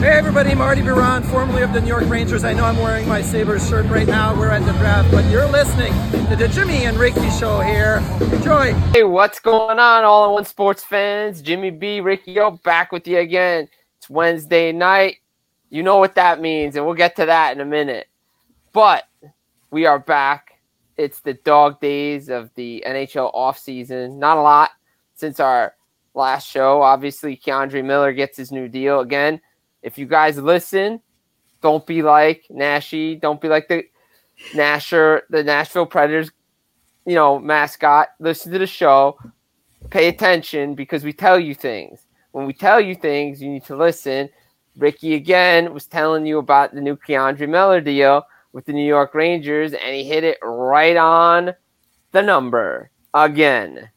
Hey everybody, Marty Biron, formerly of the New York Rangers. I know I'm wearing my Sabres shirt right now. We're at the draft, but you're listening to the Jimmy and Ricky Show here. Enjoy. Hey, what's going on, All in One Sports fans? Jimmy B, Ricky O, back with you again. It's Wednesday night. You know what that means, and we'll get to that in a minute. But we are back. It's the dog days of the NHL offseason. Not a lot since our last show. Obviously, K'Andre Miller gets his new deal again. If you guys listen, don't be like Nashi. Don't be like the Nashville Predators, mascot. Listen to the show. Pay attention because we tell you things. When we tell you things, you need to listen. Ricky, again, was telling you about the new K'Andre Miller deal with the New York Rangers, and he hit it right on the number again.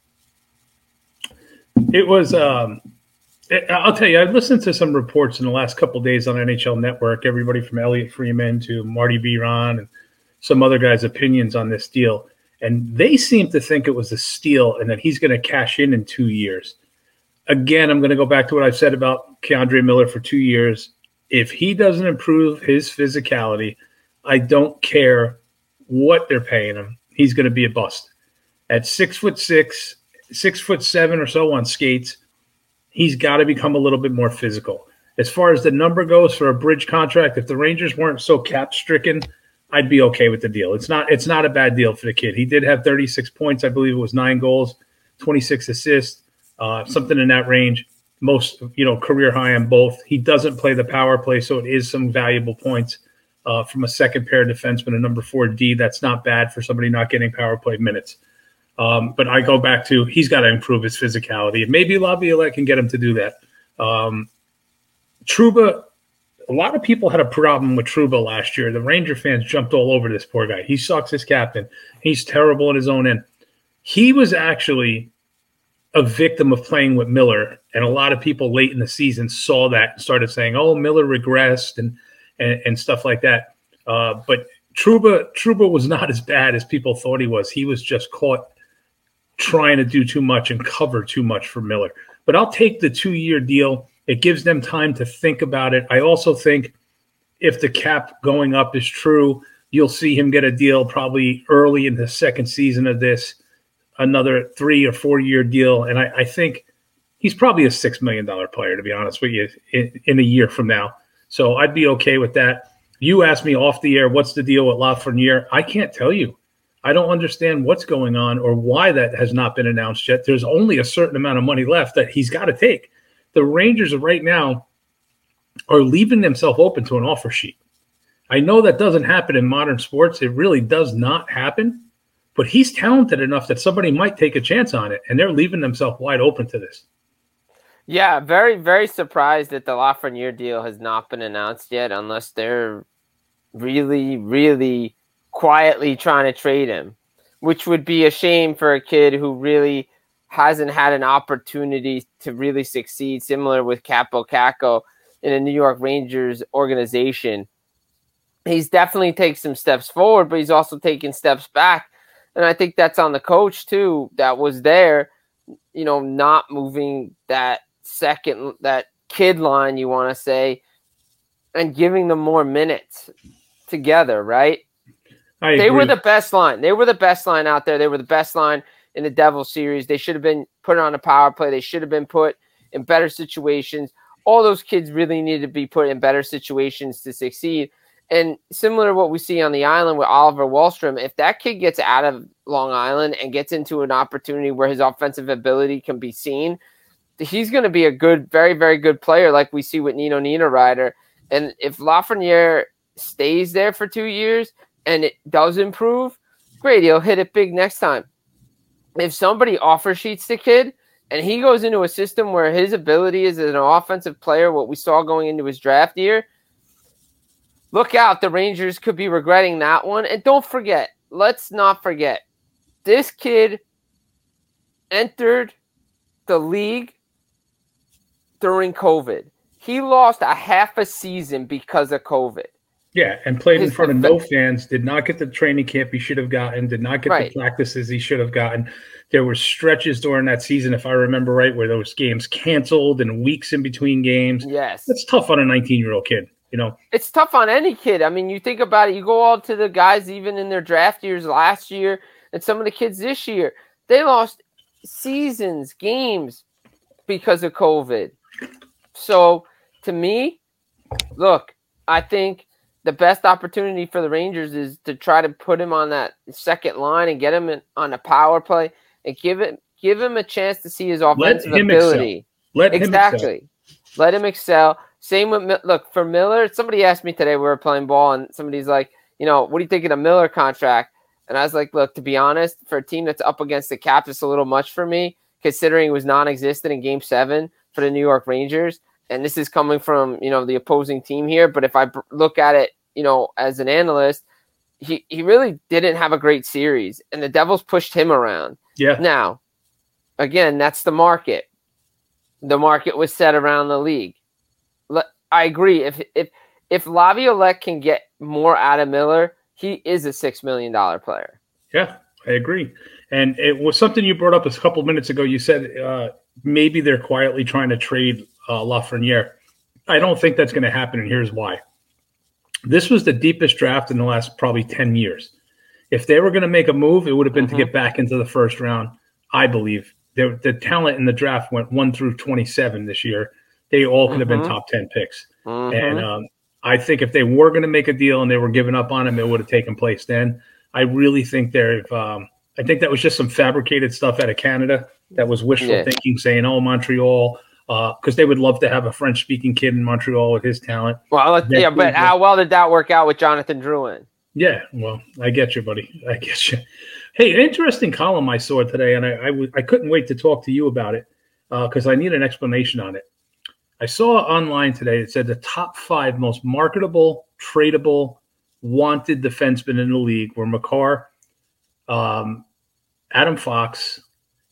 It was I'll tell you, I've listened to some reports in the last couple of days on NHL Network, everybody from Elliot Freeman to Marty Biron and some other guys' opinions on this deal. And they seem to think it was a steal and that he's going to cash in 2 years. Again, I'm going to go back to what I've said about K'Andre Miller for 2 years. If he doesn't improve his physicality, I don't care what they're paying him. He's going to be a bust. At 6'6", 6'7" or so on skates, he's got to become a little bit more physical. As far as the number goes for a bridge contract, if the Rangers weren't so cap-stricken, I'd be okay with the deal. It's not a bad deal for the kid. He did have 36 points. I believe it was 9 goals, 26 assists, something in that range. Most, career high on both. He doesn't play the power play, so it is some valuable points from a second-pair defenseman, a number 4D. That's not bad for somebody not getting power play minutes. But I go back to he's got to improve his physicality. Maybe Laviolette can get him to do that. Trouba, a lot of people had a problem with Trouba last year. The Ranger fans jumped all over this poor guy. He sucks as captain. He's terrible in his own end. He was actually a victim of playing with Miller, and a lot of people late in the season saw that and started saying, "Oh, Miller regressed," and stuff like that. But Trouba was not as bad as people thought he was. He was just caught trying to do too much and cover too much for Miller. But I'll take the 2-year deal. It gives them time to think about it. I also think if the cap going up is true, you'll see him get a deal probably early in the second season of this, another 3 or 4 year deal. And I think he's probably a $6 million player, to be honest with you, in a year from now. So I'd be okay with that. You asked me off the air, what's the deal with Lafreniere? I can't tell you. I don't understand what's going on or why that has not been announced yet. There's only a certain amount of money left that he's got to take. The Rangers right now are leaving themselves open to an offer sheet. I know that doesn't happen in modern sports. It really does not happen. But he's talented enough that somebody might take a chance on it, and they're leaving themselves wide open to this. Yeah, very, very surprised that the Lafreniere deal has not been announced yet unless they're really, really quietly trying to trade him, which would be a shame for a kid who really hasn't had an opportunity to really succeed, similar with Capo Caco in a New York Rangers organization. He's definitely taken some steps forward, but he's also taken steps back. And I think that's on the coach, too, that was there, not moving that kid line, you want to say, and giving them more minutes together, right? They were the best line. They were the best line out there. They were the best line in the Devils series. They should have been put on a power play. They should have been put in better situations. All those kids really needed to be put in better situations to succeed. And similar to what we see on the island with Oliver Wahlstrom, if that kid gets out of Long Island and gets into an opportunity where his offensive ability can be seen, he's going to be a good, very, very good player like we see with Nino Niederreiter. And if Lafreniere stays there for 2 years and it does improve, great, he'll hit it big next time. If somebody offer sheets the kid and he goes into a system where his ability is as an offensive player, what we saw going into his draft year, look out, the Rangers could be regretting that one. And don't forget, let's not forget, this kid entered the league during COVID. He lost a half a season because of COVID. Yeah, and played in front of the no fans, did not get the training camp he should have gotten, did not get the right. practices he should have gotten. There were stretches during that season, if I remember right, where those games canceled and weeks in between games. Yes. That's tough on a 19-year-old kid, you know. It's tough on any kid. I mean, you think about it, you go all to the guys even in their draft years last year and some of the kids this year. They lost seasons, games because of COVID. So, to me, look, I think the best opportunity for the Rangers is to try to put him on that second line and get him on a power play and give him a chance to see his offensive ability. Let him excel. Let him excel. Same with look for Miller. Somebody asked me today, we were playing ball, and somebody's like, what do you think of the Miller contract? And I was like, look, to be honest, for a team that's up against the cap, it's a little much for me, considering it was non-existent in Game 7 for the New York Rangers. And this is coming from, the opposing team here. But if I look at it, as an analyst, he really didn't have a great series. And the Devils pushed him around. Yeah. Now, again, that's the market. The market was set around the league. I agree. If Laviolette can get more out of Miller, he is a $6 million player. Yeah, I agree. And it was something you brought up a couple minutes ago. You said maybe they're quietly trying to trade Lafreniere. I don't think that's going to happen, and here's why. This was the deepest draft in the last probably 10 years. If they were going to make a move, it would have been to get back into the first round, I believe. The talent in the draft went 1 through 27 this year. They all could have been top 10 picks. And I think if they were going to make a deal and they were giving up on him, it would have taken place then. I really think I think that was just some fabricated stuff out of Canada that was wishful thinking, saying, oh, Montreal, because they would love to have a French-speaking kid in Montreal with his talent. Well, but how well did that work out with Jonathan Drouin? Yeah, well, I get you, buddy. I get you. Hey, an interesting column I saw today, and I couldn't wait to talk to you about it because I need an explanation on it. I saw online today it said the top 5 most marketable, tradable, wanted defensemen in the league were Makar, Adam Fox.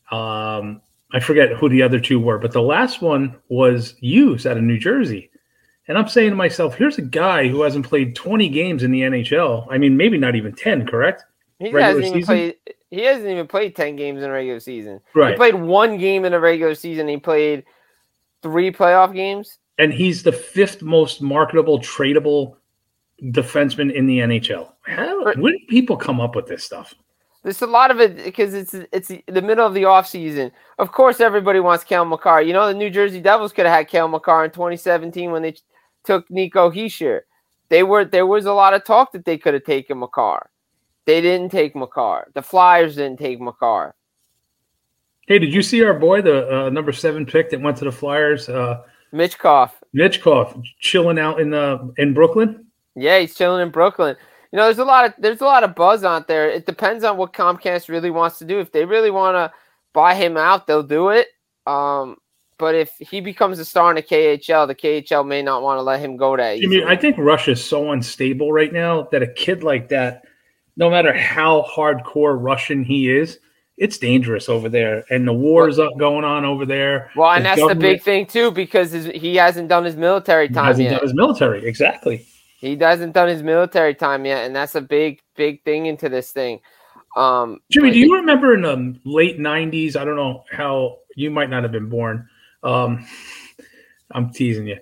I forget who the other 2 were, but the last one was Hughes out of New Jersey. And I'm saying to myself, here's a guy who hasn't played 20 games in the NHL. I mean, maybe not even 10, correct? He hasn't even played 10 games in a regular season. Right. He played 1 game in a regular season. He played 3 playoff games. And he's the 5th most marketable, tradable defenseman in the NHL. When do people come up with this stuff? There's a lot of it because it's the middle of the offseason. Of course, everybody wants Cale Makar. The New Jersey Devils could have had Cale Makar in 2017 when they took Nico Hischier. There was a lot of talk that they could have taken Makar. They didn't take Makar. The Flyers didn't take Makar. Hey, did you see our boy, the number 7 pick that went to the Flyers? Michkov, chilling out in Brooklyn. Yeah, he's chilling in Brooklyn. There's a lot of buzz out there. It depends on what Comcast really wants to do. If they really want to buy him out, they'll do it. But if he becomes a star in the KHL may not want to let him go that easily. I think Russia's so unstable right now that a kid like that, no matter how hardcore Russian he is, it's dangerous over there. And the war's up going on over there. Well, and that's the big thing, too, because he hasn't done his military time yet. He hasn't done his military, exactly. He hasn't done his military time yet, and that's a big, big thing into this thing. Jimmy, do you remember in the late 90s, I don't know how, you might not have been born. I'm teasing you.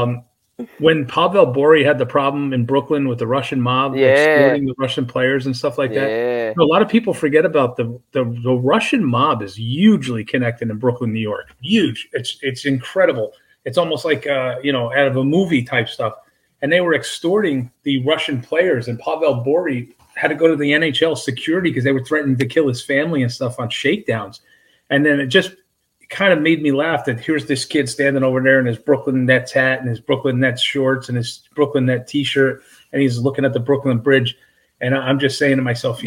When Pavel Bure had the problem in Brooklyn with the Russian mob exploiting the Russian players and stuff like that, a lot of people forget about the Russian mob is hugely connected in Brooklyn, New York. Huge. It's incredible. It's almost like out of a movie type stuff. And they were extorting the Russian players, and Pavel Bure had to go to the NHL security because they were threatening to kill his family and stuff on shakedowns. And then it just kind of made me laugh that here's this kid standing over there in his Brooklyn Nets hat and his Brooklyn Nets shorts and his Brooklyn Nets T-shirt, and he's looking at the Brooklyn Bridge. And I'm just saying to myself,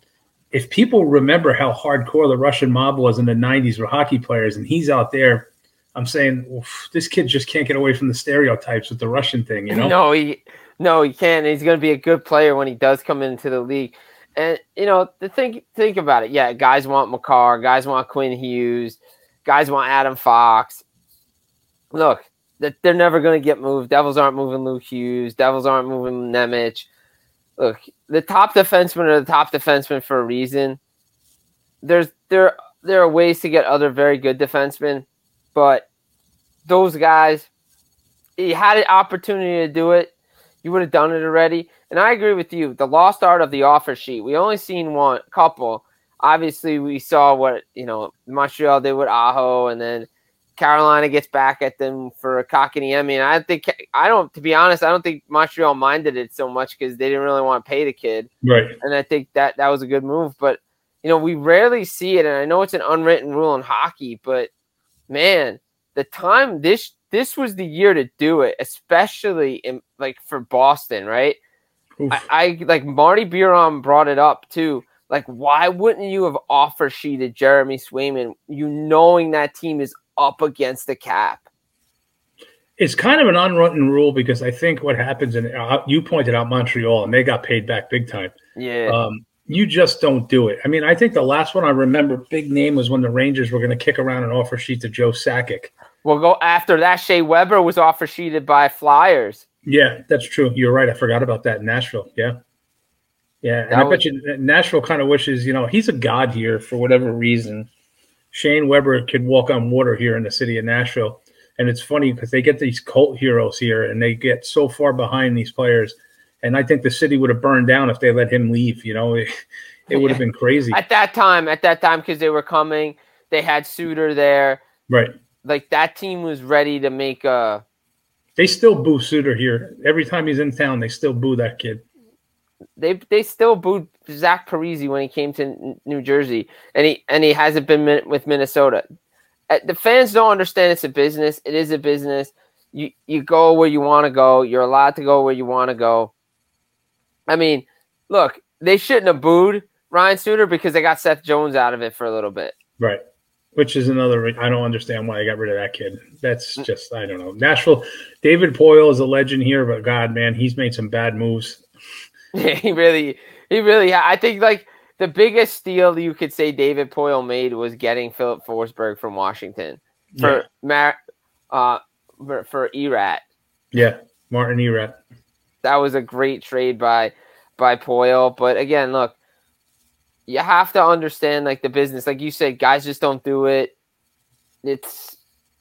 if people remember how hardcore the Russian mob was in the 90s for hockey players, and he's out there, I'm saying, this kid just can't get away from the stereotypes with the Russian thing, No, he can't. He's going to be a good player when he does come into the league. And, think about it. Yeah, guys want Makar. Guys want Quinn Hughes. Guys want Adam Fox. Look, that they're never going to get moved. Devils aren't moving Luke Hughes. Devils aren't moving Nemec. Look, the top defensemen are the top defensemen for a reason. There are ways to get other very good defensemen, but those guys, you had an opportunity to do it. You would have done it already. And I agree with you. The lost art of the offer sheet. We only seen one couple. Obviously, we saw what, Montreal did with Aho, and then Carolina gets back at them for Kotkaniemi. And to be honest, I don't think Montreal minded it so much because they didn't really want to pay the kid. Right. And I think that was a good move. But, we rarely see it. And I know it's an unwritten rule in hockey, but man, the time this was the year to do it, especially for Boston, right? I like Marty Biron brought it up too. Like, why wouldn't you have offer sheeted Jeremy Swayman, knowing that team is up against the cap? It's kind of an unwritten rule because I think what happens, and you pointed out Montreal, and they got paid back big time. Yeah. You just don't do it. I mean, I think the last one I remember, big name, was when the Rangers were going to kick around an offer sheet to Joe Sakic. We'll go after that. Shea Weber was offer sheeted by Flyers. Yeah, that's true. You're right. I forgot about that in Nashville. Yeah. Yeah. And I bet you Nashville kind of wishes, he's a god here for whatever reason. Shane Weber could walk on water here in the city of Nashville. And it's funny because they get these cult heroes here and they get so far behind these players. And I think the city would have burned down if they let him leave. It would have been crazy. At that time, because they were coming, they had Suter there. Right. Like, that team was ready to make a... They still boo Suter here. Every time he's in town, they still boo that kid. They still booed Zach Parise when he came to New Jersey, and he hasn't been with Minnesota. The fans don't understand it's a business. It is a business. You go where you want to go. You're allowed to go where you want to go. I mean, look, they shouldn't have booed Ryan Suter because they got Seth Jones out of it for a little bit. Right. Which is another – I don't understand why they got rid of that kid. That's just – I don't know. Nashville, David Poile is a legend here, but God, man, he's made some bad moves. Yeah, he really I think, like, the biggest steal you could say David Poile made was getting Philip Forsberg from Washington for Erat. Yeah, Martin Erat. That was a great trade by Poile. But again, look, you have to understand, like, the business. Like you said, guys just don't do it. It's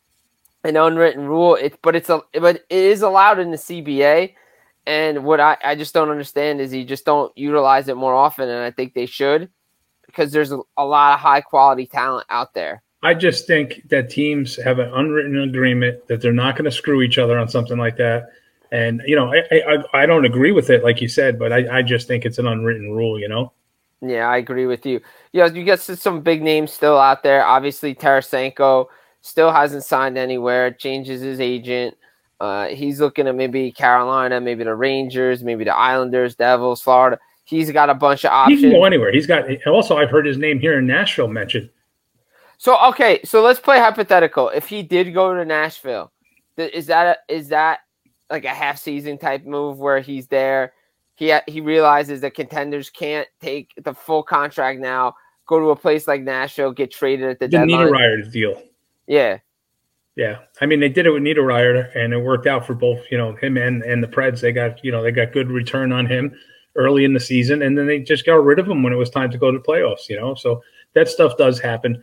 an unwritten rule. But it is allowed in the CBA. And what I just don't understand is you just don't utilize it more often. And I think they should, because there's a lot of high quality talent out there. I just think that teams have an unwritten agreement that they're not going to screw each other on something like that. And, I don't agree with it, like you said, but I just think it's an unwritten rule, Yeah, I agree with you. You got some big names still out there. Obviously, Tarasenko still hasn't signed anywhere. Changes his agent. He's looking at maybe Carolina, maybe the Rangers, maybe the Islanders, Devils, Florida. He's got a bunch of options. He can go anywhere. Also, I've heard his name here in Nashville mentioned. So let's play hypothetical. If he did go to Nashville, is that like a half season type move where he's there? He realizes that contenders can't take the full contract now, go to a place like Nashville, get traded at the deadline. The Niederreiter deal. Yeah. Yeah. I mean, they did it with Niederreiter, and it worked out for both, him and the Preds. They got good return on him early in the season, and then they just got rid of him when it was time to go to playoffs, So that stuff does happen.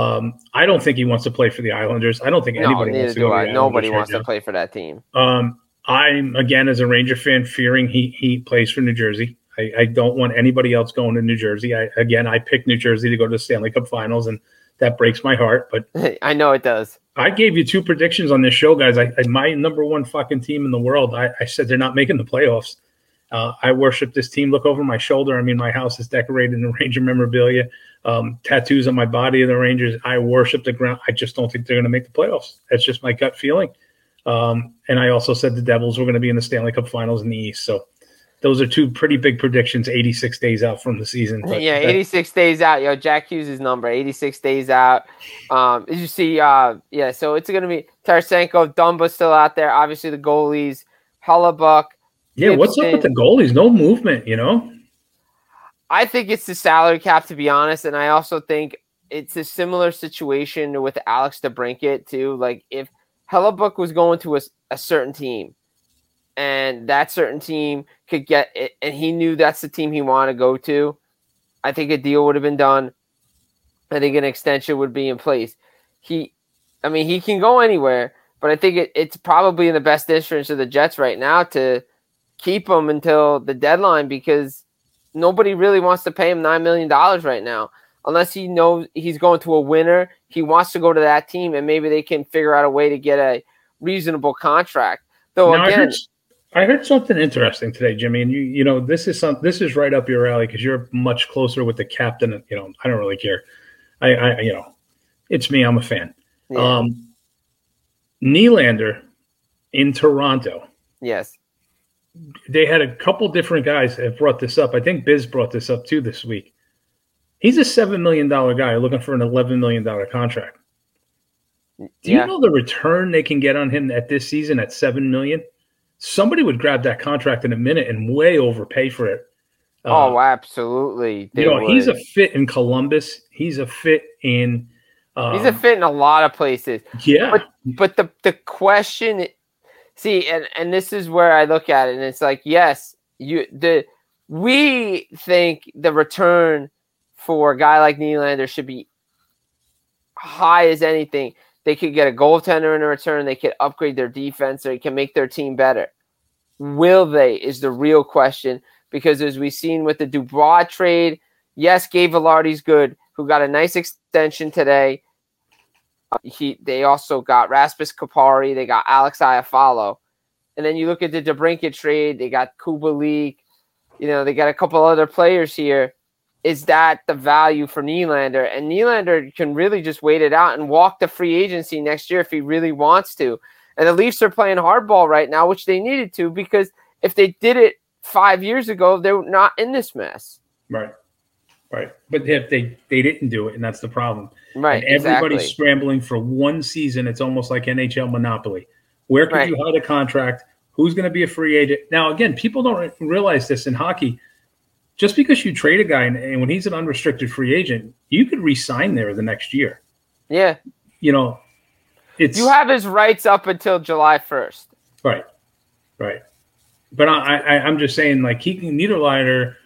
I don't think he wants to play for the Islanders. I don't think anybody wants to go to the Islanders. Nobody wants to play for that team. I'm, again, as a Ranger fan, fearing he plays for New Jersey. I don't want anybody else going to New Jersey. I picked New Jersey to go to the Stanley Cup Finals, and that breaks my heart. But I know it does. I gave you 2 predictions on this show, guys. My number one fucking team in the world, I said they're not making the playoffs. I worship this team. Look over my shoulder. I mean, my house is decorated in Ranger memorabilia, tattoos on my body of the Rangers. I worship the ground. I just don't think they're going to make the playoffs. That's just my gut feeling. And I also said the Devils were going to be in the Stanley Cup Finals in the East. So those are 2 pretty big predictions 86 days out from the season. But 86 days out. Yo, Jack Hughes' number, 86 days out. As you see, so it's going to be Tarasenko, Dumba still out there. Obviously, the goalies, Hellebuck. Yeah, Gibson. What's up with the goalies? No movement, I think it's the salary cap, to be honest. And I also think it's a similar situation with Alex DeBrincat, too. Like, if Hellebuck was going to a certain team, and that certain team could get it, and he knew that's the team he wanted to go to, I think a deal would have been done. I think an extension would be in place. He can go anywhere, but I think it's probably in the best interest of the Jets right now to keep him until the deadline, because nobody really wants to pay him $9 million right now. Unless he knows he's going to a winner, he wants to go to that team, and maybe they can figure out a way to get a reasonable contract. Though Now, again, I heard something interesting today, Jimmy, and you know this is right up your alley because you're much closer with the captain. You know, I don't really care. I you know, it's me. I'm a fan. yeah. Nylander in Toronto. Yes. They had a couple different guys that brought this up. I think Biz brought this up too this week. He's a $7 million guy looking for an $11 million contract. Do you know the return they can get on him at this season at $7 million? Somebody would grab that contract in a minute and way overpay for it. Oh, absolutely. He's a fit in Columbus. He's a fit in. He's a fit in a lot of places. Yeah, but the question, see, and this is where I look at it, and it's like, yes, we think the return for a guy like Nylander should be high as anything. They could get a goaltender in return. They could upgrade their defense. They can make their team better. Will they is the real question, because as we've seen with the Dubois trade, yes, Gabe Vilardi's good, who got a nice extension today. They also got Rasmus Kupari. They got Alex Iafallo. And then you look at the DeBrincat trade. They got Kubalik. You know, they got a couple other players here. Is that the value for Nylander? And Nylander can really just wait it out and walk the free agency next year if he really wants to. And the Leafs are playing hardball right now, which they needed to, because if they did it 5 years ago, they were not in this mess. Right. But if they didn't do it, and that's the problem. Right. And everybody's scrambling for one season. It's almost like NHL Monopoly. Where could you hide a contract? Who's going to be a free agent? Now, again, people don't realize this in hockey. Just because you trade a guy and when he's an unrestricted free agent, you could re-sign there the next year. Yeah. You know, you have his rights up until July 1st. Right. But I'm just saying, like, Nylander,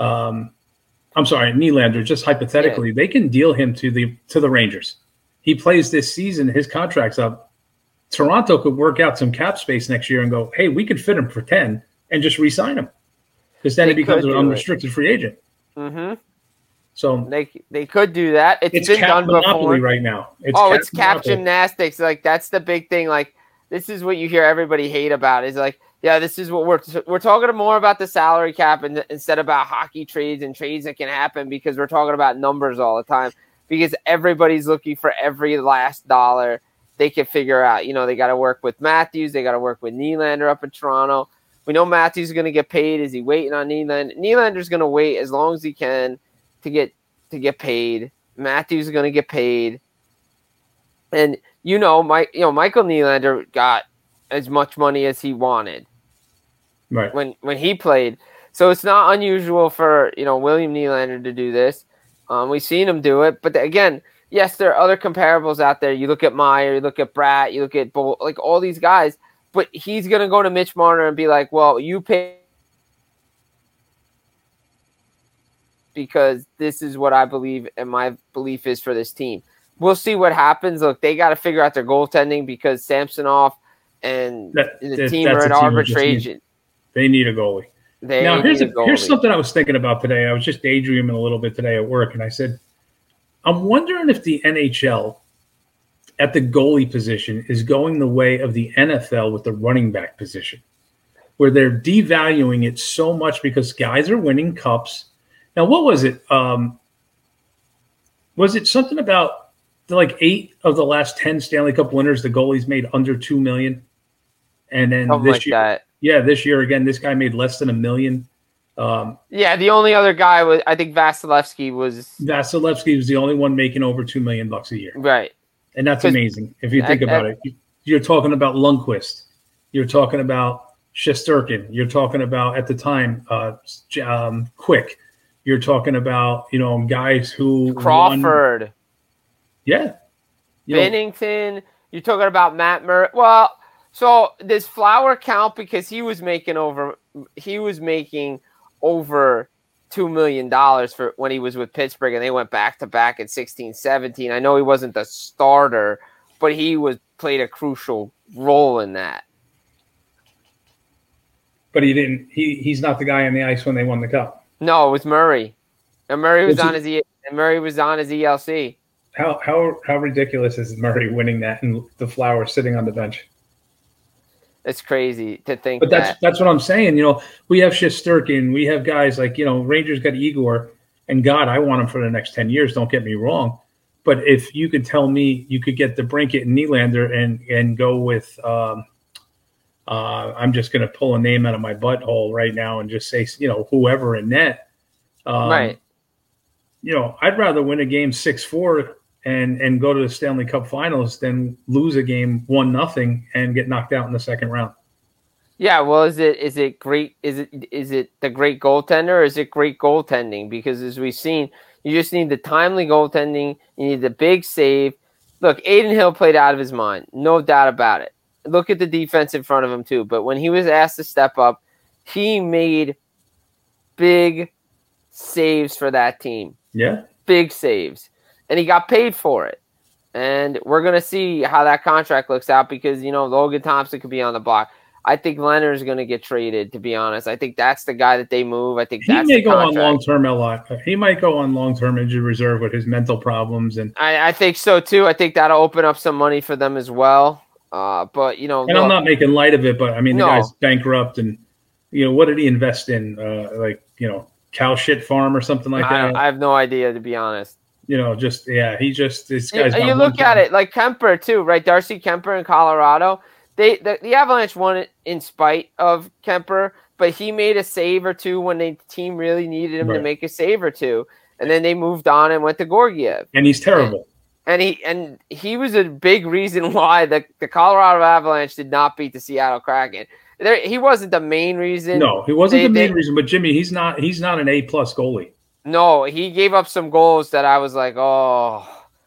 just hypothetically, they can deal him to the Rangers. He plays this season, his contract's up. Toronto could work out some cap space next year and go, hey, we could fit him for 10 and just re-sign him. Because then he becomes an unrestricted free agent. Mm-hmm. So they could do that. It's been cap done monopoly before right now. It's cap gymnastics. Like, that's the big thing. Like, this is what you hear everybody hate about. Is like, yeah, this is what we're talking more about the salary cap instead about hockey trades and trades that can happen, because we're talking about numbers all the time. Because everybody's looking for every last dollar they can figure out. You know, they got to work with Matthews. They got to work with Nylander up in Toronto. We know Matthews is going to get paid. Is he waiting on Nylander? Nylander's going to wait as long as he can to get paid. Matthews is going to get paid. And Michael Nylander got as much money as he wanted. Right. When he played. So it's not unusual for, William Nylander to do this. We've seen him do it, but again, yes, there are other comparables out there. You look at Meyer, you look at Bratt, you look at like all these guys. But he's going to go to Mitch Marner and be like, well, you pay because this is what I believe and my belief is for this team. We'll see what happens. Look, they got to figure out their goaltending because Samsonov and the team are at arbitration. They need a goalie. Here's something I was thinking about today. I was just daydreaming a little bit today at work, and I said, I'm wondering if the NHL at the goalie position is going the way of the NFL with the running back position, where they're devaluing it so much because guys are winning cups. Now, what was it? Was it something about like 8 of the last 10 Stanley Cup winners, the goalies made under $2 million? And then this year again, this guy made less than $1 million. The only other guy was, I think, Vasilevsky was the only one making over $2 million a year. Right. And that's amazing. If you think about it, you're talking about Lundqvist. You're talking about Shesterkin. You're talking about, at the time, Quick. You're talking about, guys who Crawford. Yeah. Bennington. You're talking about Matt Murray. Well, so does Flower count because he was making over $2 million for when he was with Pittsburgh, and they went back to back in 16, 17. I know he wasn't the starter, but he played a crucial role in that. But he didn't. He's not the guy on the ice when they won the cup. No, it was Murray. And Murray was on his ELC. How ridiculous is Murray winning that and the Flower sitting on the bench? It's crazy to think. But that's what I'm saying. We have Shesterkin. We have guys like Rangers got Igor, and God, I want him for the next 10 years. Don't get me wrong. But if you could tell me you could get DeBrincat and Nylander and go with I'm just going to pull a name out of my butthole right now and just say, whoever in net. Right. I'd rather win a game 6-4 and go to the Stanley Cup Finals than lose a game 1-0 and get knocked out in the second round. Yeah. Well, is it great? Is it the great goaltender, or is it great goaltending? Because as we've seen, you just need the timely goaltending. You need the big save. Look, Adin Hill played out of his mind. No doubt about it. Look at the defense in front of him too. But when he was asked to step up, he made big saves for that team. Yeah. Big saves. And he got paid for it. And we're going to see how that contract looks out because, Logan Thompson could be on the block. I think Leonard's going to get traded, to be honest. I think that's the guy that they move. I think he may go on long-term He might go on long-term injured reserve with his mental problems. And I think so, too. I think that'll open up some money for them as well. But, and I'm not making light of it, but, I mean, the guy's bankrupt. And, what did he invest in? Cow shit farm or something like that? I have no idea, to be honest. This guy's. You look at it like Kemper too, right? Darcy Kemper in Colorado. The Avalanche won it in spite of Kemper, but he made a save or two when the team really needed him to make a save or two, and then they moved on and went to Georgiev. And he's terrible. And he was a big reason why the Colorado Avalanche did not beat the Seattle Kraken. He wasn't the main reason. No, he wasn't the main reason. But Jimmy, he's not an A+ goalie. No, he gave up some goals that I was like, oh.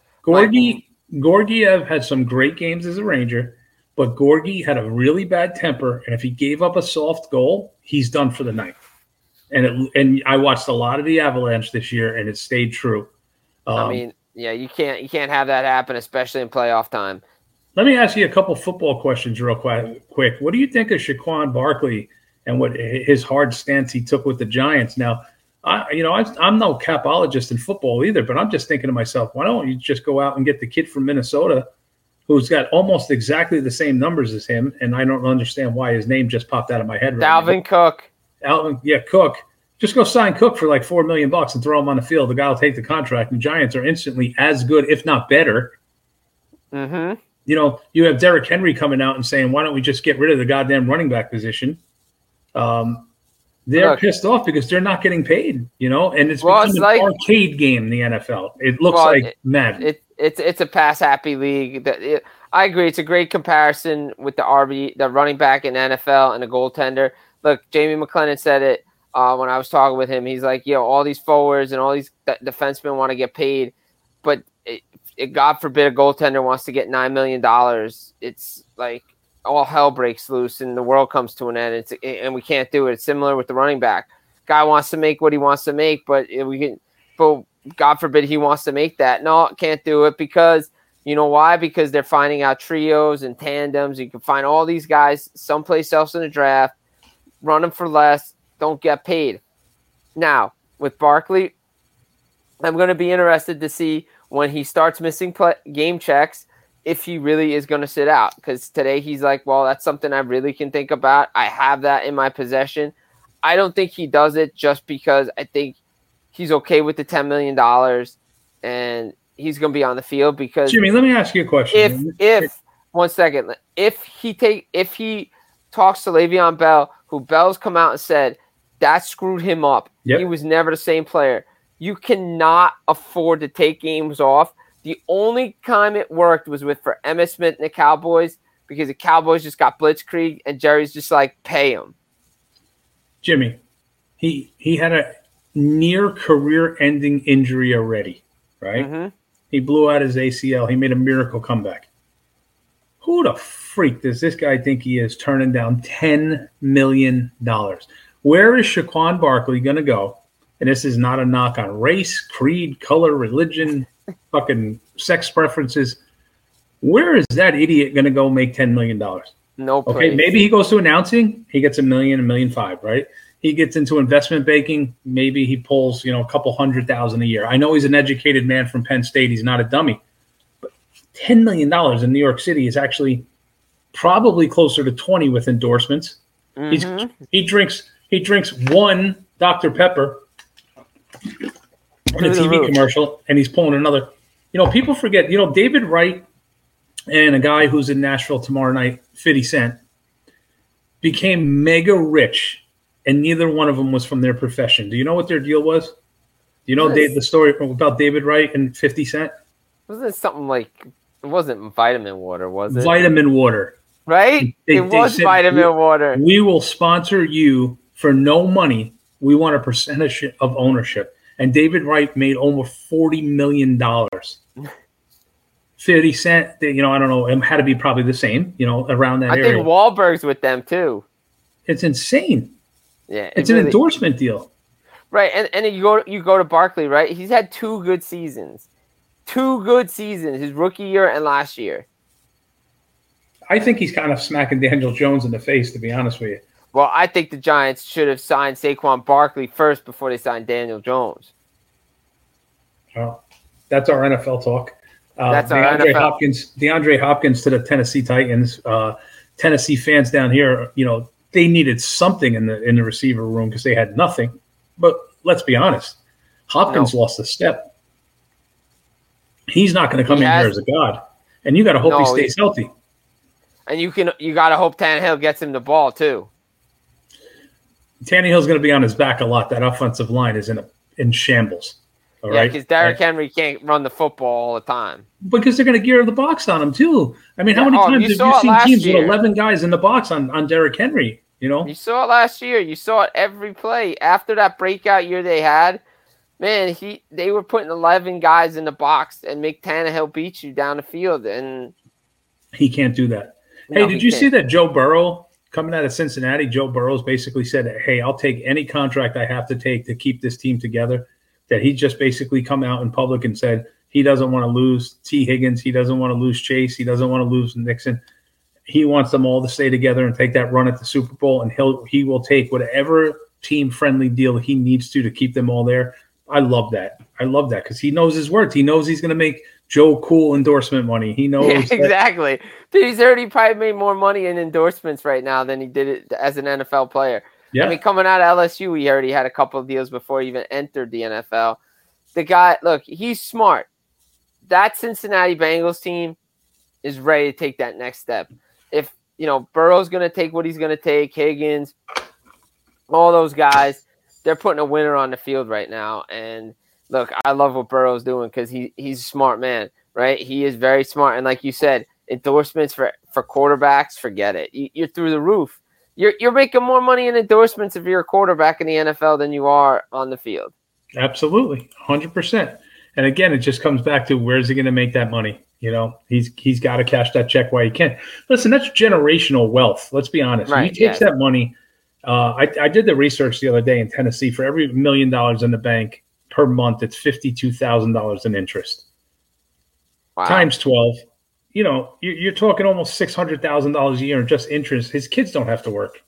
Georgiev had some great games as a Ranger, but Gorgie had a really bad temper, and if he gave up a soft goal, he's done for the night. And I watched a lot of the Avalanche this year, and it stayed true. You can't have that happen, especially in playoff time. Let me ask you a couple football questions real quick. What do you think of Saquon Barkley and what his hard stance he took with the Giants? Now, I'm no capologist in football either, but I'm just thinking to myself, why don't you just go out and get the kid from Minnesota who's got almost exactly the same numbers as him, and I don't understand why his name just popped out of my head right now. Dalvin Cook. Cook. Just go sign Cook for like $4 million and throw him on the field. The guy will take the contract, and the Giants are instantly as good, if not better. Mm-hmm. You have Derrick Henry coming out and saying, why don't we just get rid of the goddamn running back position? They're pissed off because they're not getting paid, and it's become an arcade game in the NFL. It looks like Madden. It's a pass-happy league. I agree. It's a great comparison with the running back in NFL and the goaltender. Look, Jamie McLennan said it when I was talking with him. He's like, all these forwards and all these defensemen want to get paid, but God forbid a goaltender wants to get $9 million. It's like all hell breaks loose and the world comes to an end. And we can't do it. It's similar with the running back. Guy wants to make what he wants to make, but God forbid he wants to make that. No, can't do it because you know why? Because they're finding out trios and tandems. You can find all these guys someplace else in the draft, run them for less, don't get paid. Now, with Barkley, I'm going to be interested to see when he starts missing game checks, if he really is going to sit out. Because today he's like, well, that's something I really can think about. I have that in my possession. I don't think he does it just because I think he's okay with the $10 million and he's going to be on the field because Jimmy, let me ask you a question. If 1 second, if he talks to Le'Veon Bell, who Bell's come out and said that screwed him up. Yep. He was never the same player. You cannot afford to take games off. The only time it worked was for Emmitt Smith and the Cowboys because the Cowboys just got blitzkrieg and Jerry's just like, pay him. Jimmy, he had a near career-ending injury already, right? Mm-hmm. He blew out his ACL. He made a miracle comeback. Who the freak does this guy think he is turning down $10 million? Where is Saquon Barkley going to go? And this is not a knock on race, creed, color, religion, fucking sex preferences. Where is that idiot going to go make $10 million? No place. Okay, maybe he goes to announcing. He gets $1 million, $1.5 million, right? He gets into investment banking. Maybe he pulls, a couple $100,000 a year. I know he's an educated man from Penn State. He's not a dummy. But $10 million in New York City is actually probably closer to 20 with endorsements. Mm-hmm. He drinks one Dr. Pepper in a TV commercial, and he's pulling another. People forget, David Wright and a guy who's in Nashville tomorrow night, 50 Cent, became mega rich, and neither one of them was from their profession. Do you know what their deal was? Do you know the story about David Wright and 50 Cent? Wasn't it something like, it wasn't vitamin water, was it? Vitamin water. Right? It was vitamin water. We will sponsor you for no money. We want a percentage of ownership. And David Wright made almost $40 million. 50 Cent, I don't know, it had to be probably the same, around that area. I think Wahlberg's with them too. It's insane. Yeah, it's an endorsement deal. Right, and you go to Barkley, right? He's had 2 good seasons. 2 good seasons, his rookie year and last year. I think he's kind of smacking Daniel Jones in the face, to be honest with you. Well, I think the Giants should have signed Saquon Barkley first before they signed Daniel Jones. Well, that's our NFL talk. That's our NFL. DeAndre Hopkins to the Tennessee Titans. Tennessee fans down here, they needed something in the receiver room because they had nothing. But let's be honest, Hopkins lost a step. He's not going to come in here as a god, and you got to hope he stays healthy. And you got to hope Tannehill gets him the ball too. Tannehill's going to be on his back a lot. That offensive line is in shambles. All right, because Derrick Henry can't run the football all the time. Because they're going to gear the box on him too. I mean, how many times have you seen teams with 11 guys in the box on Derrick Henry? You saw it last year. You saw it every play after that breakout year they had. Man, they were putting 11 guys in the box and make Tannehill beat you down the field, and he can't do that. Hey, did you see that Joe Burrow coming out of Cincinnati? Joe Burrow's basically said, "Hey, I'll take any contract I have to take to keep this team together." That he just basically come out in public and said he doesn't want to lose T. Higgins, he doesn't want to lose Chase, he doesn't want to lose Nixon. He wants them all to stay together and take that run at the Super Bowl, and he will take whatever team-friendly deal he needs to keep them all there. I love that. Because he knows his worth. He knows he's going to make Joe Cool endorsement money. He knows exactly. Dude, he's already probably made more money in endorsements right now than he did it as an NFL player. Yeah. I mean, coming out of LSU, he already had a couple of deals before he even entered the NFL. The guy, look, he's smart. That Cincinnati Bengals team is ready to take that next step. If, Burrow's going to take what he's going to take, Higgins, all those guys, they're putting a winner on the field right now. And, look, I love what Burrow's doing because he's a smart man, right? He is very smart. And like you said, endorsements for quarterbacks, forget it. You're through the roof. You're making more money in endorsements if you're a quarterback in the NFL than you are on the field. Absolutely, 100%. And again, it just comes back to where's he going to make that money? He's got to cash that check while he can. Listen, that's generational wealth. Let's be honest. Right, he takes that money. I did the research the other day in Tennessee. For every $1 million in the bank per month, it's $52,000 in interest. Wow. Times 12. You're talking almost $600,000 a year in just interest. His kids don't have to work.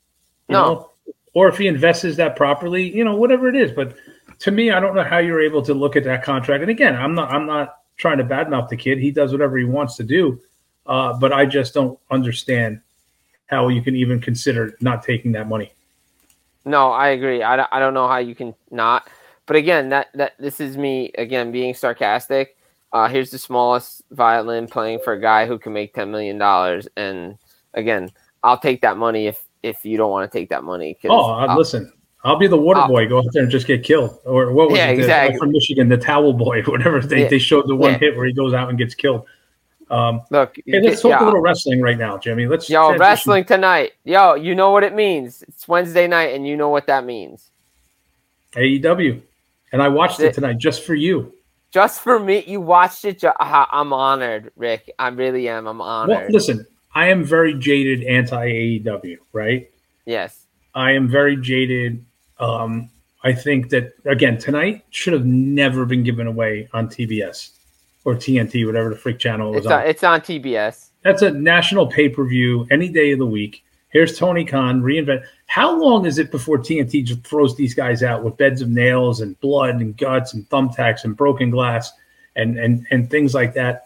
No. Or if he invests that properly, whatever it is. But to me, I don't know how you're able to look at that contract. And again, I'm not trying to badmouth the kid. He does whatever he wants to do. But I just don't understand how you can even consider not taking that money. No, I agree. I don't know how you can not. But again, that this is me, again, being sarcastic. Here's the smallest violin playing for a guy who can make $10 million. And again, I'll take that money if you don't want to take that money. Listen, I'll be the water boy. Go out there and just get killed. Or what was it? Exactly. From Michigan, the towel boy, whatever. They showed the one hit where he goes out and gets killed. Look, hey, let's talk a little wrestling right now, Jimmy. Wrestling tonight. You know what it means. It's Wednesday night, and you know what that means. AEW. And I watched it tonight just for you. just for me, you watched it. I'm honored, Rick. I really am. I'm honored. Well, listen, I am very jaded anti-AEW, right? Yes. I am very jaded. I think that, again, tonight should have never been given away on TBS or TNT, whatever the freak channel it was on. It's on TBS. That's a national pay-per-view any day of the week. Here's Tony Khan reinvent. How long is it before TNT just throws these guys out with beds of nails and blood and guts and thumbtacks and broken glass and things like that?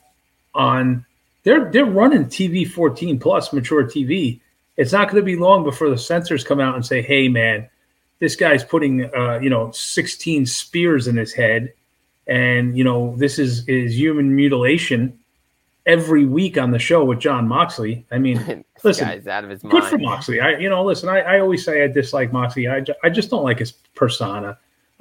They're running TV 14 plus mature TV. It's not going to be long before the censors come out and say, "Hey, man, this guy's putting 16 spears in his head, and this is human mutilation." Every week on the show with John Moxley. I mean, listen, guy's out of his good mind. for Moxley. I always say I dislike Moxley. I just don't like his persona.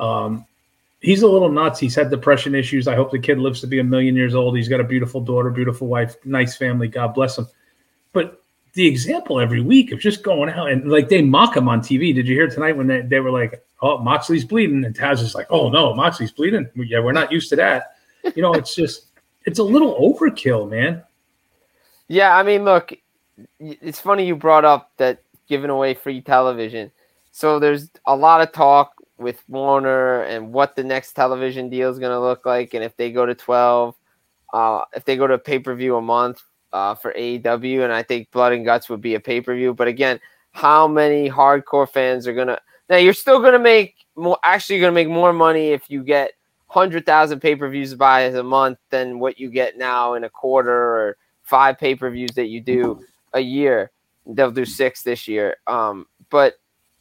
He's a little nuts. He's had depression issues. I hope the kid lives to be 1,000,000 years old. He's got a beautiful daughter, beautiful wife, nice family. God bless him. But the example every week of just going out and like they mock him on TV. Did you hear tonight when they were like, "Oh, Moxley's bleeding," and Taz is like, "Oh no, Moxley's bleeding." Yeah, we're not used to that. It's just. It's a little overkill, man. Yeah, I mean, look, it's funny you brought up that giving away free television. So there's a lot of talk with Warner and what the next television deal is going to look like, and if they go to 12, if they go to a pay-per-view a month for AEW, and I think Blood and Guts would be a pay-per-view. But again, how many hardcore fans are going to – now, you're still going to make more – actually going to make more money if you get – 100,000 pay-per-views by a month than what you get now in a quarter or 5 pay-per-views that you do a year. They'll do 6 this year. But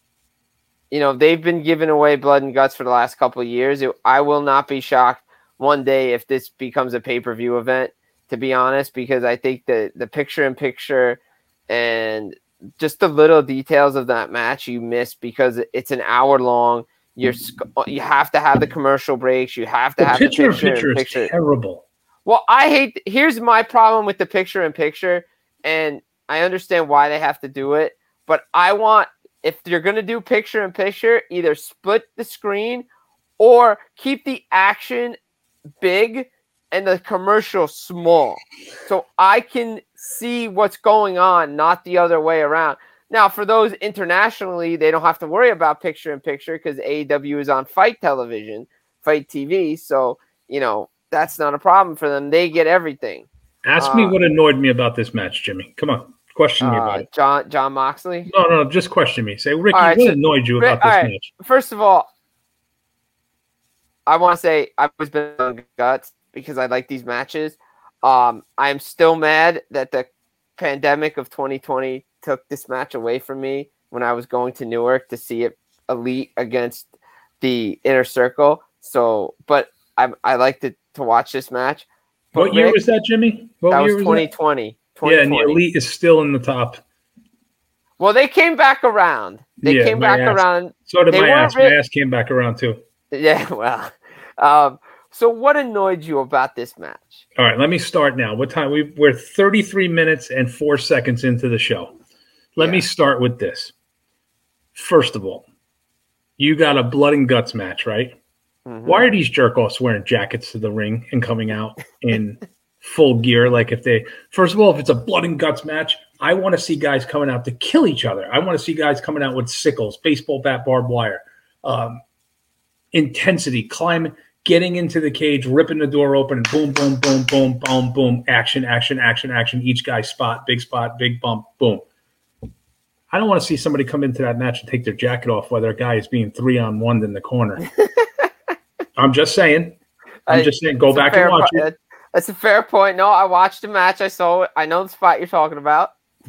they've been giving away Blood and Guts for the last couple of years. I will not be shocked one day if this becomes a pay-per-view event, to be honest, because I think the picture-in-picture and just the little details of that match you miss because it's an hour long. You have to have the commercial breaks. You have to have the picture-in-picture. Is terrible. Well, here's my problem with the picture-in-picture, and I understand why they have to do it, but I want, if you're going to do picture-in-picture, either split the screen or keep the action big and the commercial small so I can see what's going on, not the other way around. Now, for those internationally, they don't have to worry about picture-in-picture because AEW is on Fight Television, Fight TV. So, that's not a problem for them. They get everything. Ask me what annoyed me about this match, Jimmy. Come on. Question me about it. John Moxley? No, just question me. Say, Ricky, what annoyed you about this match? First of all, I want to say I was been on Guts because I like these matches. I am still mad that the pandemic of 2020 took this match away from me when I was going to Newark to see it Elite against the Inner Circle. So, but I like to watch this match. But what year was that, Jimmy? That was 2020. Yeah, and the Elite is still in the top. Well, they came back around. They came back around. So did my ass. My ass came back around too. Yeah, well. So what annoyed you about this match? All right, let me start now. What time? We're 33 minutes and 4 seconds into the show. Let me start with this. First of all, you got a Blood and Guts match, right? Mm-hmm. Why are these jerk-offs wearing jackets to the ring and coming out in full gear? First of all, if it's a Blood and Guts match, I want to see guys coming out to kill each other. I want to see guys coming out with sickles, baseball bat, barbed wire, intensity, climbing, getting into the cage, ripping the door open, and boom, boom, boom, boom, boom, boom, action, action, action, action. Each guy's spot, big bump, boom. I don't want to see somebody come into that match and take their jacket off while their guy is being 3-on-1 in the corner. I'm just saying. Go back and watch it. That's a fair point. No, I watched the match. I saw it. I know the spot you're talking about.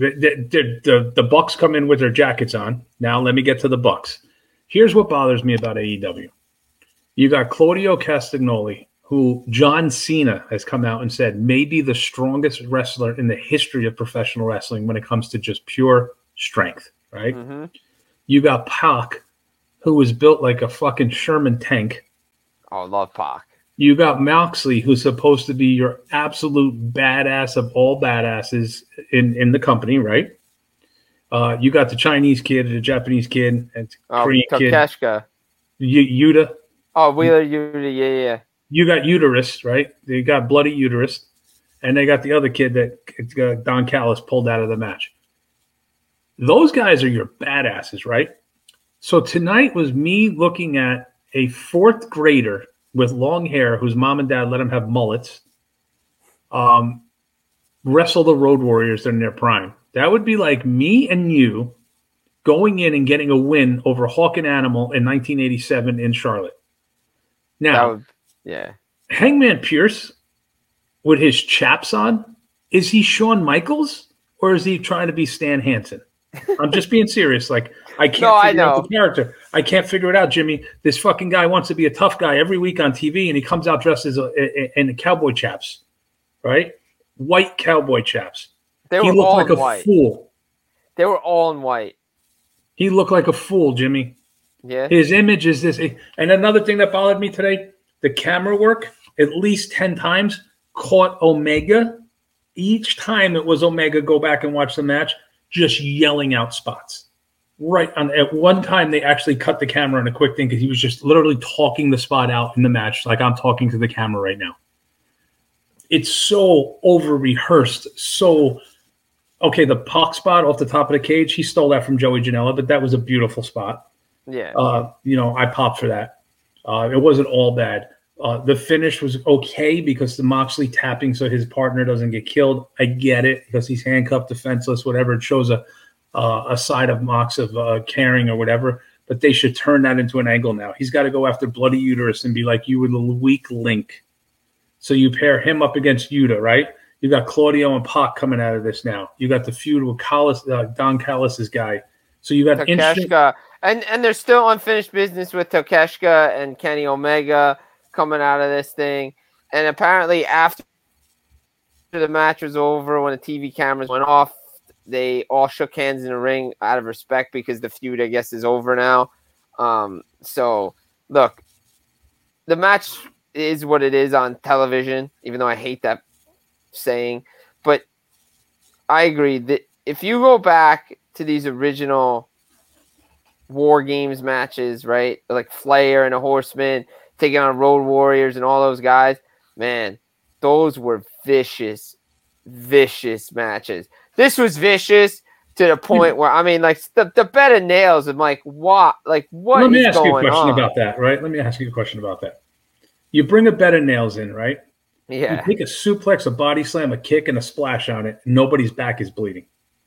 The Bucks come in with their jackets on. Now let me get to the Bucks. Here's what bothers me about AEW. You got Claudio Castagnoli, who John Cena has come out and said may be the strongest wrestler in the history of professional wrestling when it comes to just pure strength, right? Mm-hmm. You got Pac, who was built like a fucking Sherman tank. Oh, I love Pac. You got Moxley, who's supposed to be your absolute badass of all badasses in the company, right? You got the Chinese kid, the Japanese kid, and Korean kid. Takeshita. Yuta. Oh, Wheeler Yuta, yeah. You got Uterus, right? They got Bloody Uterus, and they got the other kid that Don Callis pulled out of the match. Those guys are your badasses, right? So tonight was me looking at a fourth grader with long hair whose mom and dad let him have mullets wrestle the Road Warriors in their prime. That would be like me and you going in and getting a win over Hawk and Animal in 1987 in Charlotte. Now, Hangman Pierce with his chaps on, is he Shawn Michaels or is he trying to be Stan Hansen? I'm just being serious. Like, I can't figure out the character. I can't figure it out, Jimmy. This fucking guy wants to be a tough guy every week on TV, and he comes out dressed as in cowboy chaps, right? White cowboy chaps. He looked like a fool. They were all in white. He looked like a fool, Jimmy. Yeah. His image is this. And another thing that bothered me today, the camera work, at least 10 times, caught Omega. Each time it was Omega, go back and watch the match, just yelling out spots. Right on. At one time, they actually cut the camera on a quick thing because he was just literally talking the spot out in the match, like I'm talking to the camera right now. It's so over rehearsed. So, okay, the Pac spot off the top of the cage, he stole that from Joey Janela, but that was a beautiful spot. Yeah. I popped for that. It wasn't all bad. The finish was okay because the Moxley tapping so his partner doesn't get killed. I get it because he's handcuffed, defenseless, whatever. It shows a side of Mox of caring or whatever. But they should turn that into an angle now. He's got to go after Bloody Uterus and be like, you were the weak link. So you pair him up against Yuta, right? You got Claudio and Pac coming out of this now. You got the feud with Don Callis' guy. So you got Takeshita. And there's still unfinished business with Takeshita and Kenny Omega coming out of this thing. And apparently after the match was over, when the TV cameras went off, they all shook hands in the ring out of respect because the feud, I guess, is over now. So, look, the match is what it is on television, even though I hate that saying. But I agree that if you go back to these original War Games matches, right, like Flair and a Horseman taking on Road Warriors and all those guys, man, those were vicious matches. This was vicious to the point where, I mean, like the bed of nails. I'm like, what? Like, what is going on? Let me ask you a question about that, right? Let me ask you a question about that. You bring a bed of nails in, right? Yeah. You take a suplex, a body slam, a kick, and a splash on it, and nobody's back is bleeding.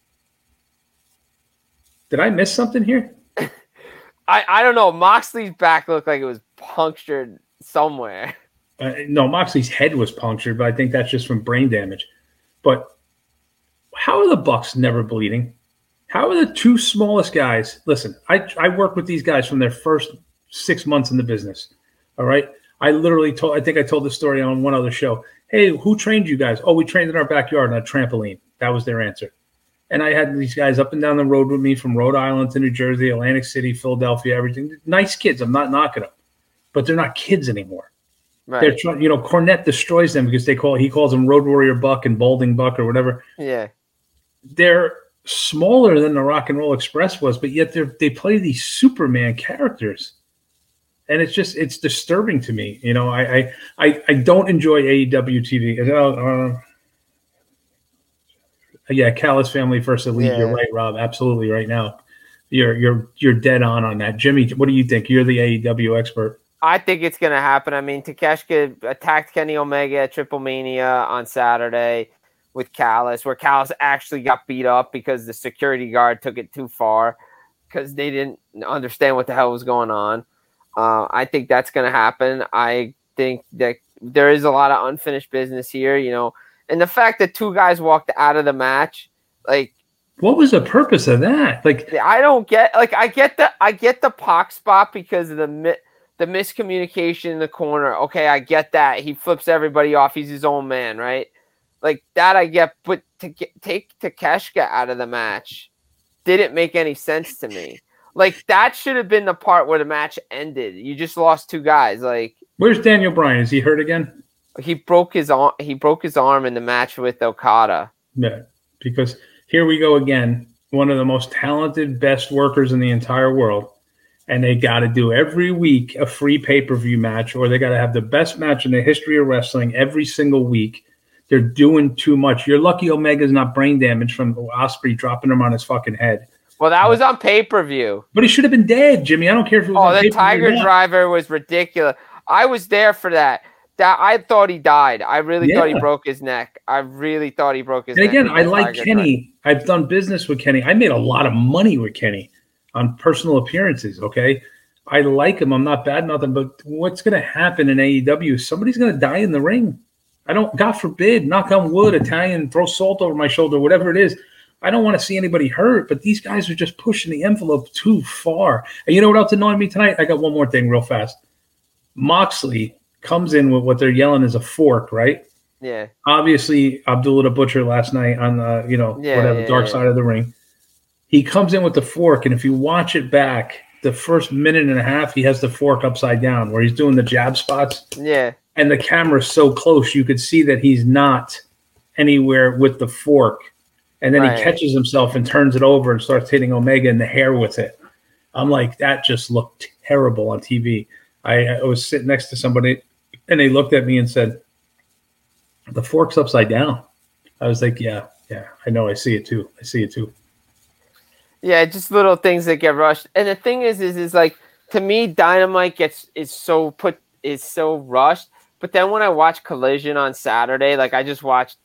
Did I miss something here? I don't know. Moxley's back looked like it was punctured somewhere. No, Moxley's head was punctured, but I think that's just from brain damage. But how are the Bucks never bleeding? How are the two smallest guys? Listen, I work with these guys from their first 6 months in the business. All right. I think I told the story on one other show. Hey, who trained you guys? Oh, we trained in our backyard on a trampoline. That was their answer. And I had these guys up and down the road with me from Rhode Island to New Jersey, Atlantic City, Philadelphia, everything. Nice kids. I'm not knocking them, but they're not kids anymore. Right. They're trying, Cornette destroys them because he calls them Road Warrior Buck and Balding Buck or whatever. Yeah. They're smaller than the Rock and Roll Express was, but yet they play these Superman characters. And it's disturbing to me. I don't enjoy AEW TV. Yeah, Callis Family First Elite. Yeah. You're right, Rob. Absolutely, right now, you're dead on that. Jimmy, what do you think? You're the AEW expert. I think it's going to happen. I mean, Takeshita attacked Kenny Omega at Triple Mania on Saturday with Callis, where Callis actually got beat up because the security guard took it too far because they didn't understand what the hell was going on. I think that's going to happen. I think that there is a lot of unfinished business here, and the fact that two guys walked out of the match, like, what was the purpose of that? Like, I don't get. Like, I get the Pac spot because of the miscommunication in the corner. Okay, I get that. He flips everybody off. He's his own man, right? Like, that I get. But to take Takeshita out of the match didn't make any sense to me. Like, that should have been the part where the match ended. You just lost two guys. Like, where's Daniel Bryan? Is he hurt again? He broke his arm. He broke his arm in the match with Okada. Yeah, because here we go again. One of the most talented, best workers in the entire world, and they got to do every week a free pay-per-view match, or they got to have the best match in the history of wrestling every single week. They're doing too much. You're lucky Omega's not brain damage from Ospreay dropping him on his fucking head. Well, that was on pay-per-view. But he should have been dead, Jimmy. I don't care if it was on the pay-per-view Tiger or not. Driver was ridiculous. I was there for that. I thought he died. I really thought he broke his neck. I really thought he broke his neck. And again, I like Kenny. I've done business with Kenny. I made a lot of money with Kenny on personal appearances, okay? I like him. I'm not bad nothing, but what's going to happen in AEW is somebody's going to die in the ring. I don't, God forbid, knock on wood, Italian, throw salt over my shoulder, whatever it is. I don't want to see anybody hurt, but these guys are just pushing the envelope too far. And you know what else annoyed me tonight? I got one more thing real fast. Moxley comes in with what they're yelling is a fork, right? Yeah. Obviously, Abdullah the Butcher last night on Dark Side of the Ring. He comes in with the fork, and if you watch it back, the first minute and a half, he has the fork upside down where he's doing the jab spots. Yeah. And the camera's so close, you could see that he's not anywhere with the fork. And then he catches himself and turns it over and starts hitting Omega in the hair with it. I'm like, that just looked terrible on TV. I was sitting next to somebody, and they looked at me and said, the fork's upside down. I was like, yeah, I know. I see it too. Yeah, just little things that get rushed. And the thing is like, to me, Dynamite is so rushed. But then when I watch Collision on Saturday, like I watched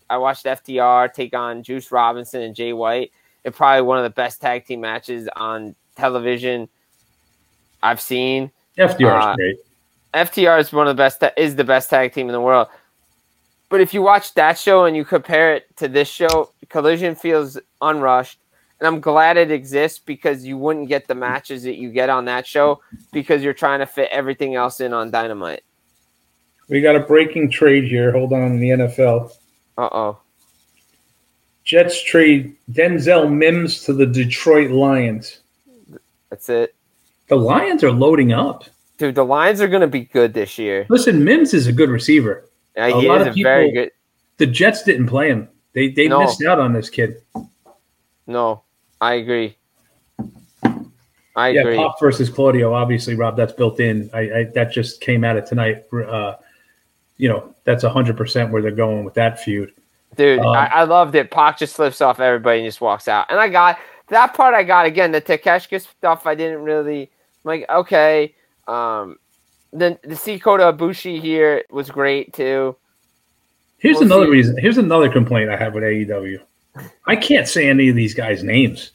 FTR take on Juice Robinson and Jay White. It's probably one of the best tag team matches on television I've seen. FTR is great. FTR is the best tag team in the world. But if you watch that show and you compare it to this show, Collision feels unrushed. And I'm glad it exists because you wouldn't get the matches that you get on that show because you're trying to fit everything else in on Dynamite. We got a breaking trade here. Hold on, in the NFL. Uh-oh. Jets trade Denzel Mims to the Detroit Lions. That's it. The Lions are loading up. Dude, the Lions are going to be good this year. Listen, Mims is a good receiver. He is very good. The Jets didn't play him. They missed out on this kid. No, I agree. I agree. Pop versus Claudio, obviously, Rob, that's built in. That just came out of tonight. That's 100% where they're going with that feud. Dude, I loved it. Pac just slips off everybody and just walks out. And I got that part. Again, the Takeshita stuff I didn't really – I'm like, okay. Then the Kota Ibushi here was great too. Here's another reason. Here's another complaint I have with AEW. I can't say any of these guys' names.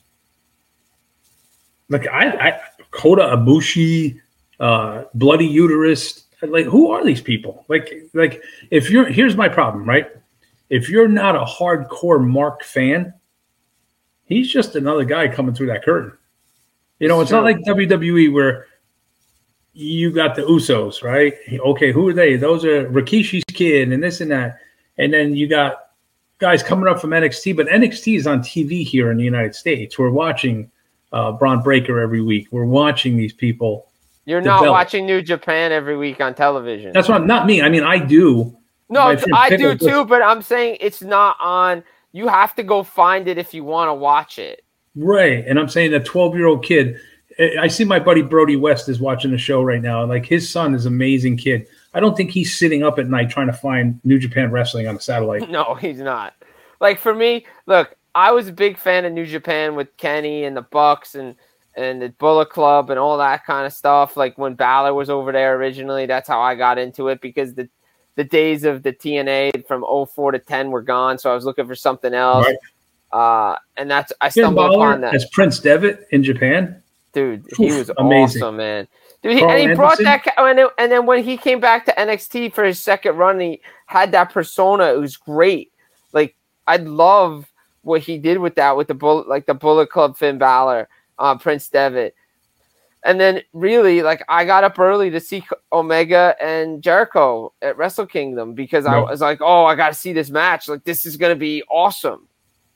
Like Kota Ibushi, Bloody Uterus. Like, who are these people? Like here's my problem, right? If you're not a hardcore Mark fan, he's just another guy coming through that curtain. It's not like WWE where you got the Usos, right? Okay, who are they? Those are Rikishi's kid and this and that. And then you got guys coming up from NXT, but NXT is on TV here in the United States. We're watching Braun Breaker every week. We're watching these people. You're not watching New Japan every week on television. That's not me. I mean, I do. No, I do too, but I'm saying it's not on. You have to go find it if you want to watch it. Right. And I'm saying a 12-year-old kid. I see my buddy Brody West is watching the show right now. Like, his son is an amazing kid. I don't think he's sitting up at night trying to find New Japan Wrestling on a satellite. No, he's not. Like, for me, look, I was a big fan of New Japan with Kenny and the Bucks and the Bullet Club and all that kind of stuff. Like, when Balor was over there originally, that's how I got into it because the days of the TNA from 04 to 10 were gone, so I was looking for something else. Right. And I stumbled upon that. As Prince Devitt in Japan? Dude, he was amazing. Awesome, man. Dude, he brought that, and then when he came back to NXT for his second run, he had that persona. It was great. Like, I love what he did with that, with the Bullet Club, Finn Balor, Prince Devitt. And then really, like, I got up early to see Omega and Jericho at Wrestle Kingdom because I was like, oh, I got to see this match. Like, this is going to be awesome.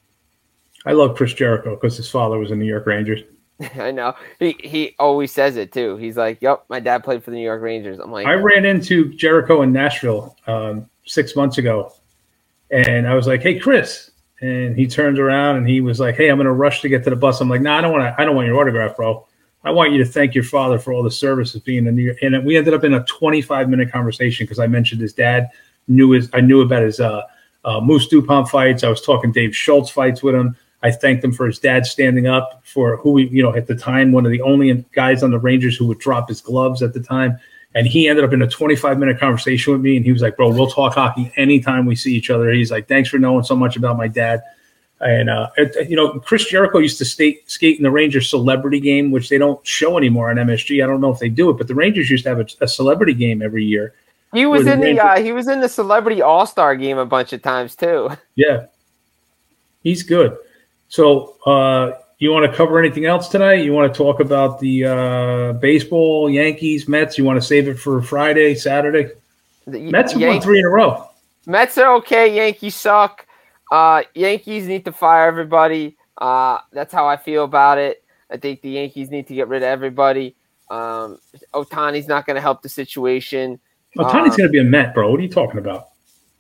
I love Chris Jericho because his father was in New York Rangers. I know. He always says it too. He's like, yep, my dad played for the New York Rangers. I'm like, I ran into Jericho in Nashville 6 months ago, and I was like, hey, Chris. And he turned around and he was like, hey, I'm in a rush to get to the bus. I'm like, no, I don't want your autograph, bro. I want you to thank your father for all the service of being a New York. And we ended up in a 25-minute conversation because I mentioned his dad. I knew about his Moose Dupont fights. I was talking Dave Schultz fights with him. I thanked him for his dad standing up for who at the time, one of the only guys on the Rangers who would drop his gloves at the time. And he ended up in a 25-minute conversation with me. And he was like, bro, we'll talk hockey anytime we see each other. He's like, thanks for knowing so much about my dad. And, Chris Jericho used to skate in the Rangers celebrity game, which they don't show anymore on MSG. I don't know if they do it, but the Rangers used to have a celebrity game every year. He was in the celebrity all-star game a bunch of times too. Yeah. He's good. So, you want to cover anything else tonight? You want to talk about the baseball, Yankees, Mets? You want to save it for Friday, Saturday? Mets have won 3 in a row. Mets are okay. Yankees suck. Yankees need to fire everybody. That's how I feel about it. I think the Yankees need to get rid of everybody. Ohtani's not going to help the situation. Ohtani's going to be a Met, bro. What are you talking about?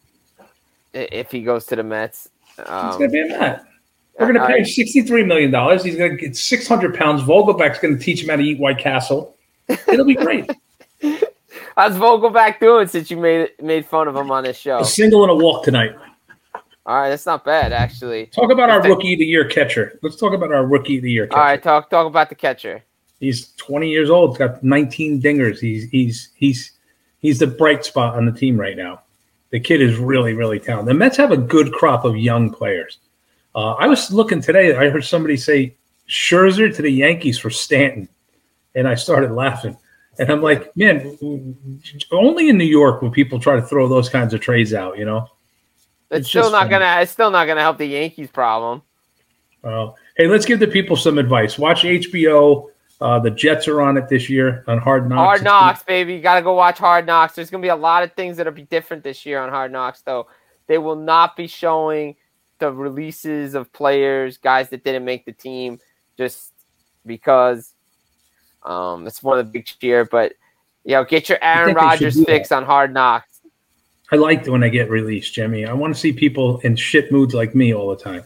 If he goes to the Mets. He's going to be a Met. We're going to pay him $63 million. He's going to get 600 pounds. Vogelback's going to teach him how to eat White Castle. It'll be great. How's Vogelback doing since you made fun of him on this show? A single and a walk tonight. All right, that's not bad, actually. Talk about our Rookie of the Year catcher. Let's talk about our Rookie of the Year catcher. All right, talk about the catcher. He's 20 years old. He's got 19 dingers. He's the bright spot on the team right now. The kid is really, really talented. The Mets have a good crop of young players. I was looking today. I heard somebody say Scherzer to the Yankees for Stanton, and I started laughing. And I'm like, man, only in New York will people try to throw those kinds of trades out. It's still not gonna help the Yankees problem. Hey, let's give the people some advice. Watch HBO. The Jets are on it this year on Hard Knocks. Hard Knocks, baby. You got to go watch Hard Knocks. There's going to be a lot of things that'll be different this year on Hard Knocks, though. They will not be showing the releases of players, guys that didn't make the team, just because it's one of the big cheer. But, get your Aaron Rodgers fix on Hard Knocks. I like when they get released, Jimmy. I want to see people in shit moods like me all the time.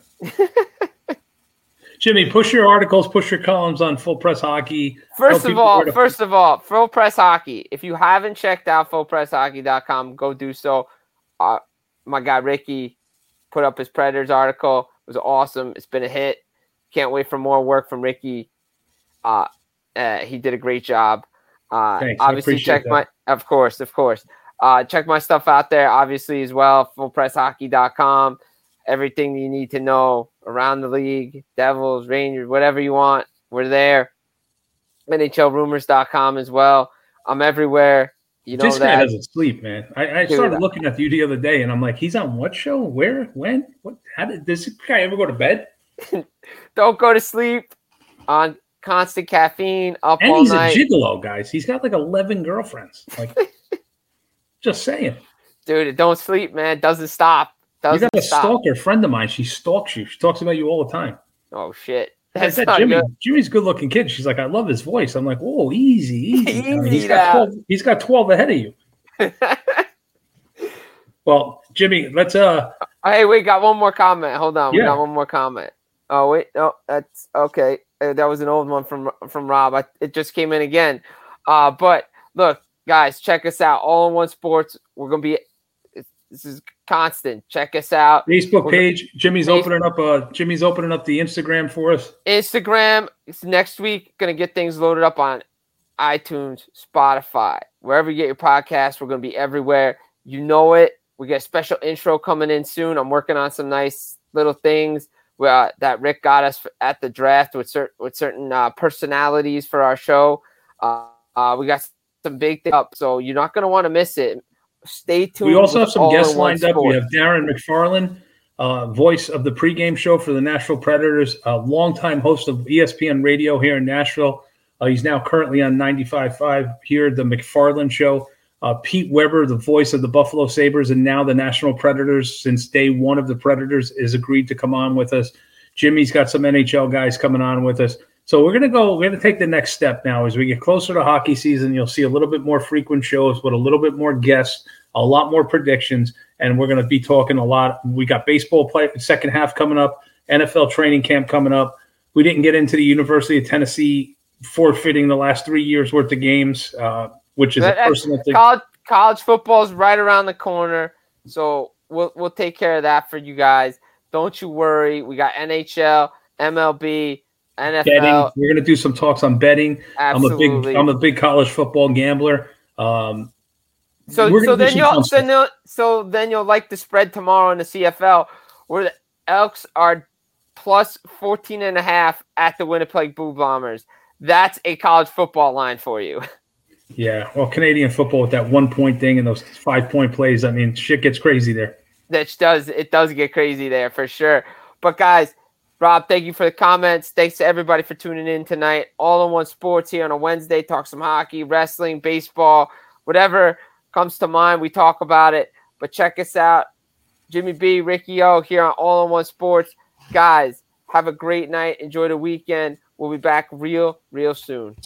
Jimmy, push your articles, push your columns on Full Press Hockey. First of all, Full Press Hockey. If you haven't checked out fullpresshockey.com, go do so. My guy Ricky put up his Predators article. It was awesome. It's been a hit. Can't wait for more work from Ricky. He did a great job. Thanks. Obviously, check that. Of course. Check my stuff out there, obviously, as well. Fullpresshockey.com. Everything you need to know around the league, Devils, Rangers, whatever you want, we're there. NHLrumors.com as well. I'm everywhere. This guy doesn't sleep, man. I started looking at you the other day, and I'm like, he's on what show? Where? When? What? How did this guy ever go to bed? Don't go to sleep on constant caffeine all night. And he's a gigolo, guys. He's got like 11 girlfriends. Like, just saying. Dude, don't sleep, man. Doesn't stop. You got a stalker friend of mine. She stalks you. She talks about you all the time. Oh, shit. That's Jimmy. Good. Jimmy's a good-looking kid. She's like, I love his voice. I'm like, whoa, easy. He's got 12 ahead of you. Well, Jimmy, let's Hey, we got one more comment. Hold on. We got one more comment. Oh, wait. No, that's okay. That was an old one from Rob. It just came in again. But look, guys, check us out. All in One Sports. We're going to be this is constant. Check us out. Facebook page. Jimmy's opening up the Instagram for us. Instagram. It's next week. Gonna get things loaded up on iTunes, Spotify, wherever you get your podcasts. We're gonna be everywhere. You know it. We got a special intro coming in soon. I'm working on some nice little things that Rick got us at the draft with certain personalities for our show. We got some big things up, so you're not gonna want to miss it. Stay tuned. We also have some guests lined up. We have Darren McFarland, voice of the pregame show for the Nashville Predators, a longtime host of ESPN Radio here in Nashville. He's now currently on 95.5 here, the McFarland Show. Pete Weber, the voice of the Buffalo Sabres and now the Nashville Predators since day one of the Predators, is agreed to come on with us. Jimmy's got some NHL guys coming on with us. So we're going to take the next step now. As we get closer to hockey season, you'll see a little bit more frequent shows with a little bit more guests, a lot more predictions, and we're going to be talking a lot. We got baseball play second half coming up, NFL training camp coming up. We didn't get into the University of Tennessee forfeiting the last 3 years worth of games, which is a personal thing. College football is right around the corner, so we'll take care of that for you guys. Don't you worry. We got NHL, MLB, NFL. Betting. We're gonna do some talks on betting. Absolutely. I'm a big college football gambler. So then you'll like the spread tomorrow in the CFL, where the Elks are plus 14.5 at the Winnipeg Blue Bombers. That's a college football line for you. Yeah, well, Canadian football with that 1 point thing and those 5 point plays. I mean, shit gets crazy there. It does get crazy there for sure. But guys, Rob, thank you for the comments. Thanks to everybody for tuning in tonight. All in One Sports here on a Wednesday. Talk some hockey, wrestling, baseball, whatever comes to mind. We talk about it. But check us out. Jimmy B, Ricky O here on All in One Sports. Guys, have a great night. Enjoy the weekend. We'll be back real soon.